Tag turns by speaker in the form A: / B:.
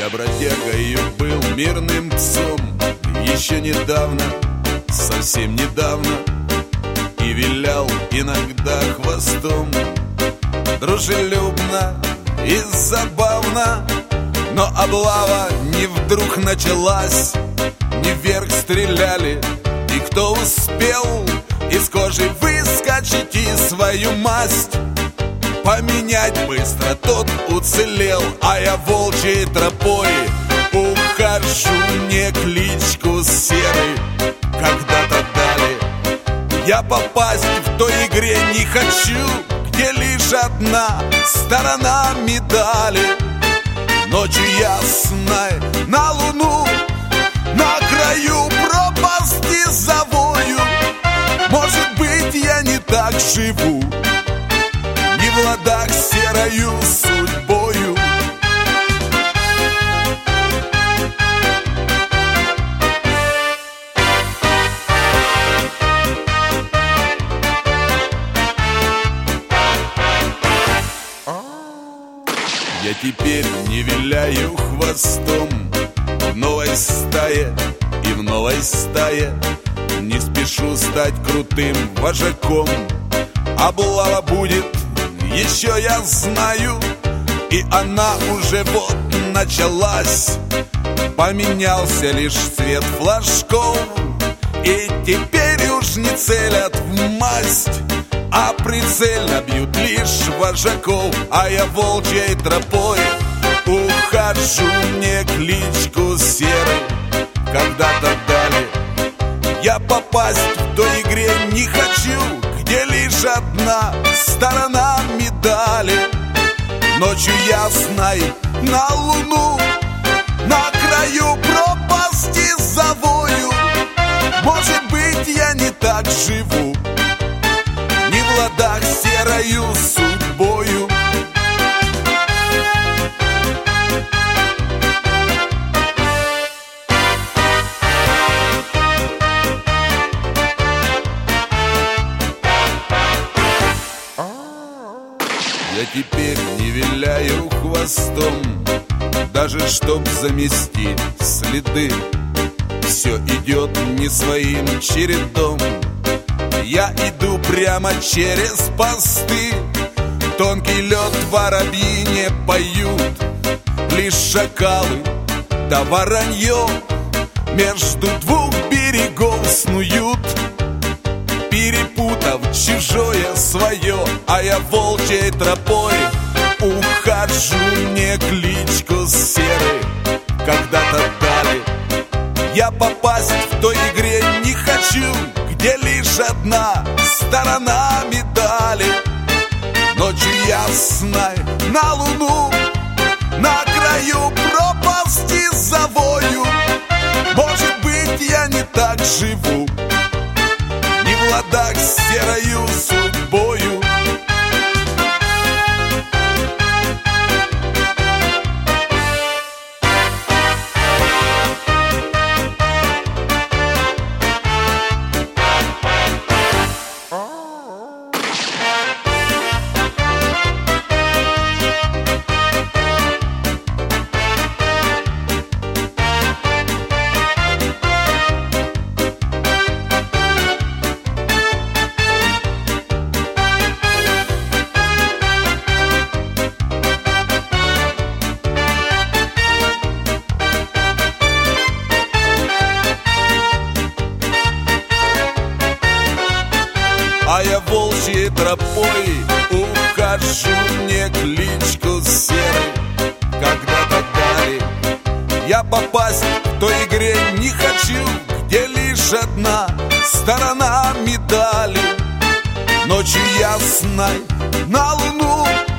A: Я бродягою был мирным псом еще недавно, совсем недавно, и вилял иногда хвостом. Дружелюбно и забавно, но облава не вдруг началась. Не вверх стреляли, и кто успел из кожи выскочить и свою масть поменять быстро, тот уцелел. А я волчьей тропой ухожу, мне кличку Серый когда-то дали. Я попасть в той игре не хочу, где лишь одна сторона медали. Ночью ясной на луну, на краю пропасти завою. Может быть, я не так живу, не в ладах с серою судьбою. Я теперь не виляю хвостом в новой стае и в новой стае. Не спешу стать крутым вожаком. Облава будет, еще я знаю, и она уже вот началась. Поменялся лишь цвет флажков, и теперь уж не целят в масть, а прицельно бьют лишь вожаков. А я волчьей тропой ухожу, мне кличку Серый когда-то дали. Я попасть в той игре не хочу, где лишь одна сторона медали. Ночью ясной на луну, на краю пропасти завою. Может быть, я не так живу, не в ладах с серою судьбою. Я теперь не виляю хвостом, даже чтоб замести следы. Все идет не своим чередом. Я иду прямо через посты. Тонкий лед воробьи не поют, лишь шакалы да воронье между двух берегов снуют, перепутав чужое свое. А я волчьей тропой ухожу, мне кличку Серый когда-то дали. Я попасть в той игре не хочу, где лишь одна сторона медали. Ночью ясной на луну, на краю пропасти завою. Может быть, я не так живу, не в ладах с серою судьбою. А я волчьей тропой ухожу, мне кличку Серый когда-то дали. Я попасть в той игре не хочу, где лишь одна сторона медали. Ночью ясной на луну,